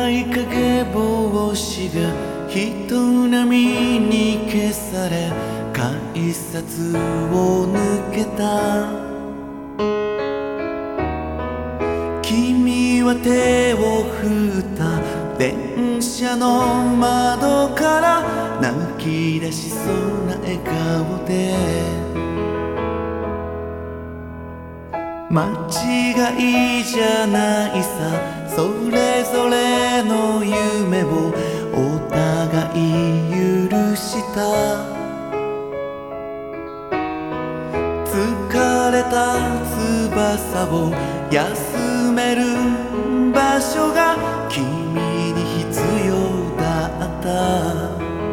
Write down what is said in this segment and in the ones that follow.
い影帽子が人波に消され改札を抜けた。君は手を振った電車の窓から泣き出しそうな笑顔で、間違いじゃないさ、それぞれの夢をお互い許した。疲れた翼を休める場所が君に必要だった。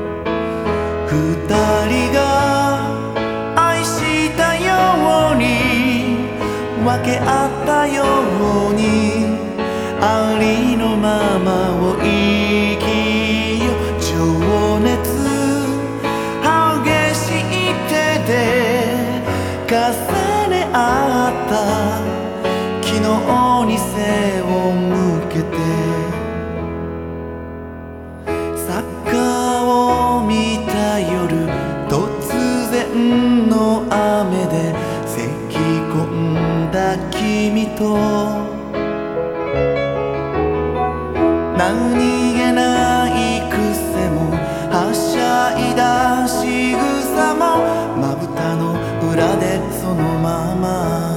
二人が愛したように分け合ったように、ありのままを生きよ。情熱激しい手で重ね合った昨日に背を向けて、サッカーを見た夜、突然の雨で咳き込んだ君と、何気ない癖もはしゃいだ仕草もまぶたの裏でそのまま。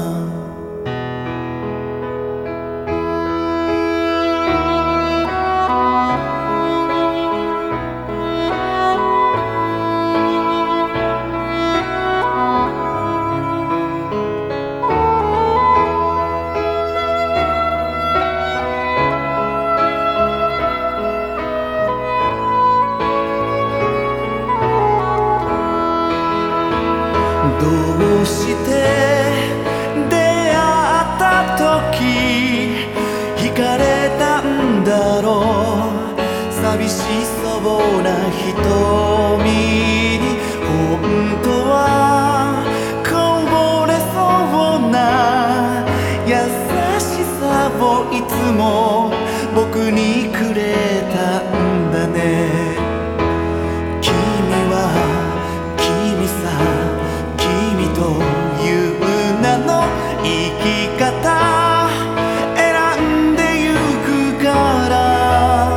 どうして出会った時惹かれたんだろう。寂しそうな瞳に本当はこぼれそうな優しさをいつも僕にくれたんだね。君は君さ、君という名の生き方選んでゆくから、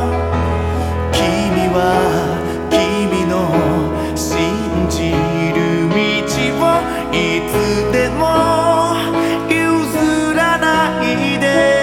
君は君の信じる道をいつでも譲らないで。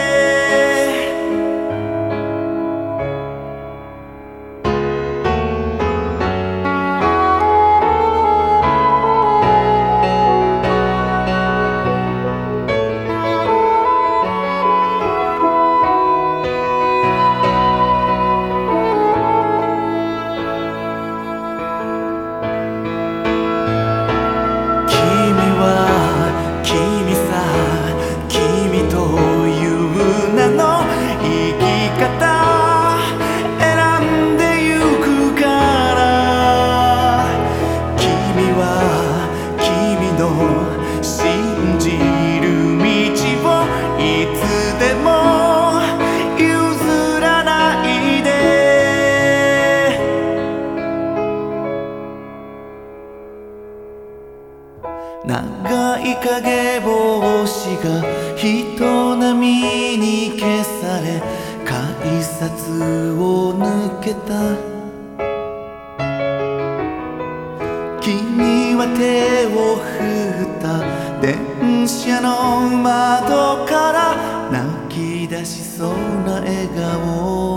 信じる道をいつでも譲らないで。長い影帽子が人波に消され改札を抜けた。君は手を振った電車の窓から泣き出しそうな笑顔